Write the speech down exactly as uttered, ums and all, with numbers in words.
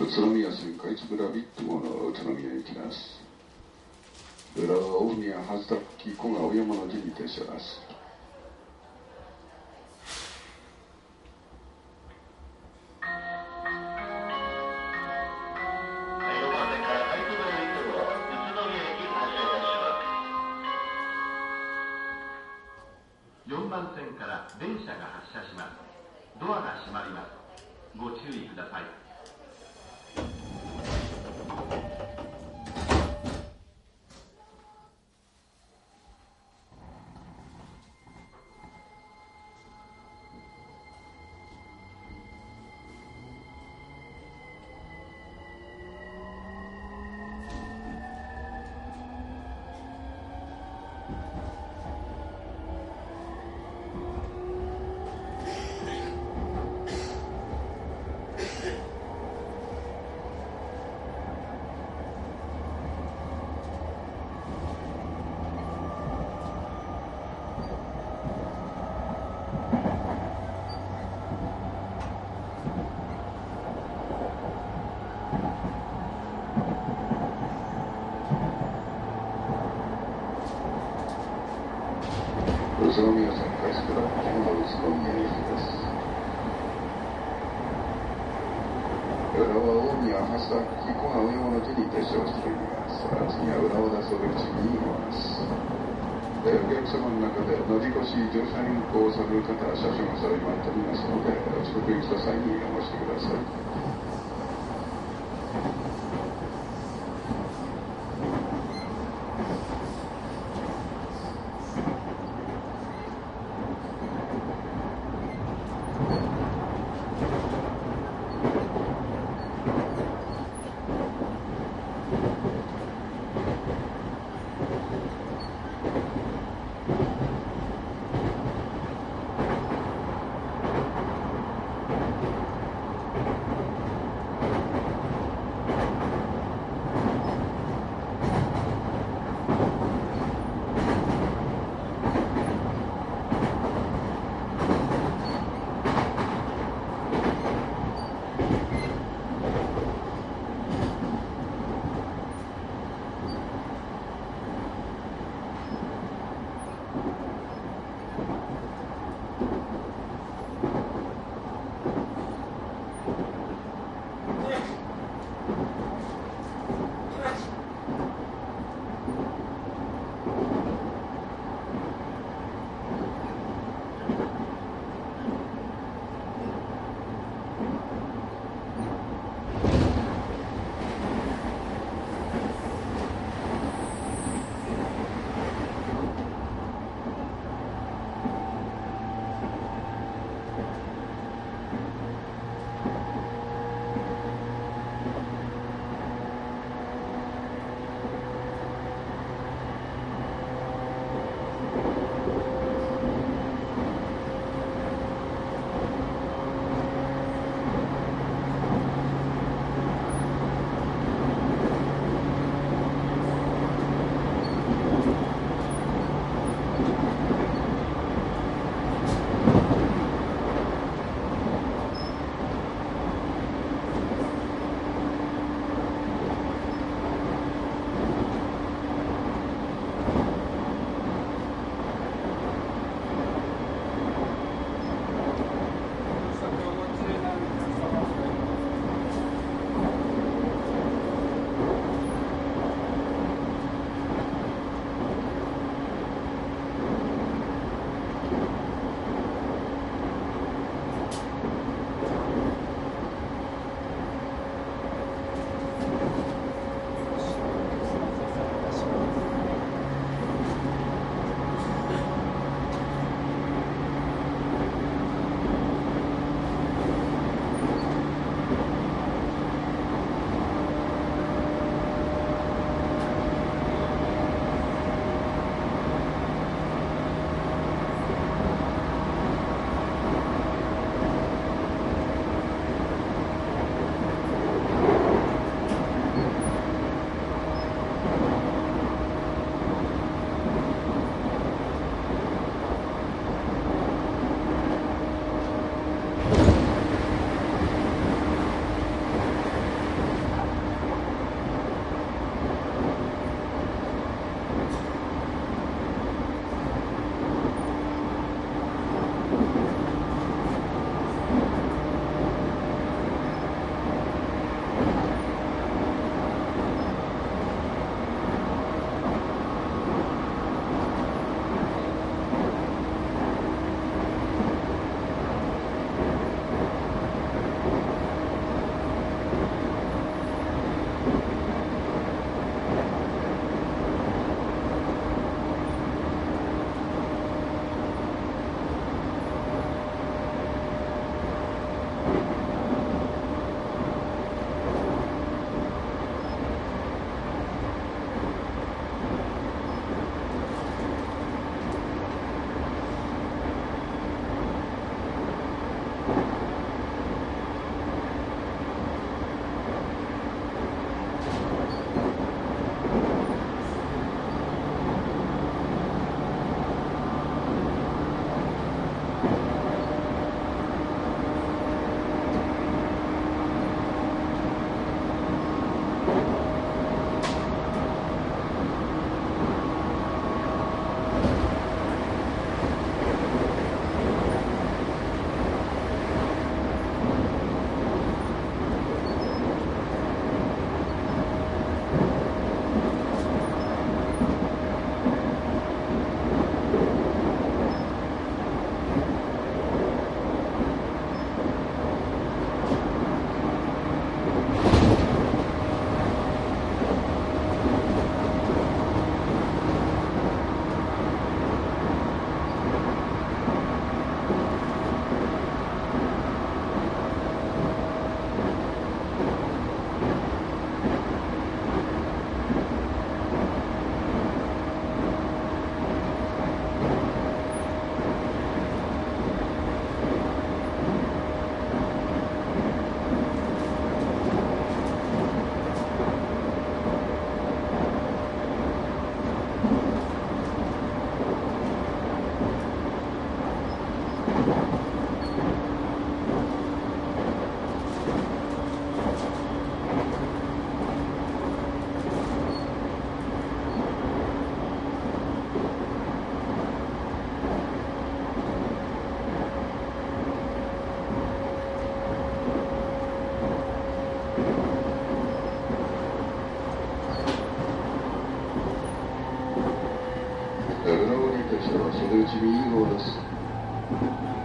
宇都宮線かいつぐラビット号の宇都宮行きます。浦和大宮初田付小川山の字に停車ます。 よんばん線から電車が発車します。ドアが閉まります。ご注意ください。 宇都宮線かいつぐラビット号の宇都宮行きです。浦和大宮初田付小川山の字に停車をしております。次は浦和田袖口に行きます。お客様の中で乗り越し乗車変更をされる方は車掌がされ待っておりますので、遅刻した際にお申しください。 それは袖内右号です。